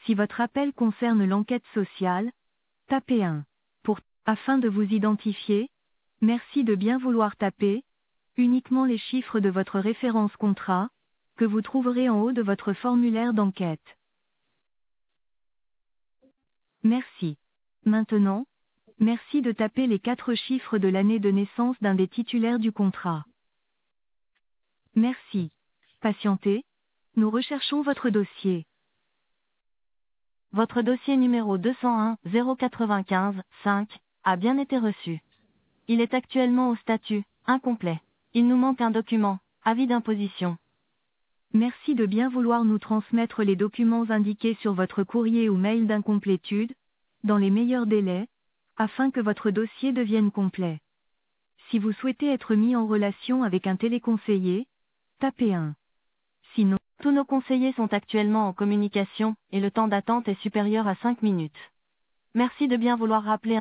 Si votre appel concerne l'enquête sociale, tapez 1. Afin de vous identifier, merci de bien vouloir taper uniquement les chiffres de votre référence contrat, que vous trouverez en haut de votre formulaire d'enquête. Merci. Maintenant, merci de taper les 4 chiffres de l'année de naissance d'un des titulaires du contrat. Merci. Patientez, nous recherchons votre dossier. Votre dossier numéro 201 095 5 a bien été reçu. Il est actuellement au statut incomplet. Il nous manque un document, avis d'imposition. Merci de bien vouloir nous transmettre les documents indiqués sur votre courrier ou mail d'incomplétude, dans les meilleurs délais, afin que votre dossier devienne complet. Si vous souhaitez être mis en relation avec un téléconseiller, tapez 1. Sinon, tous nos conseillers sont actuellement en communication, et le temps d'attente est supérieur à 5 minutes. Merci de bien vouloir rappeler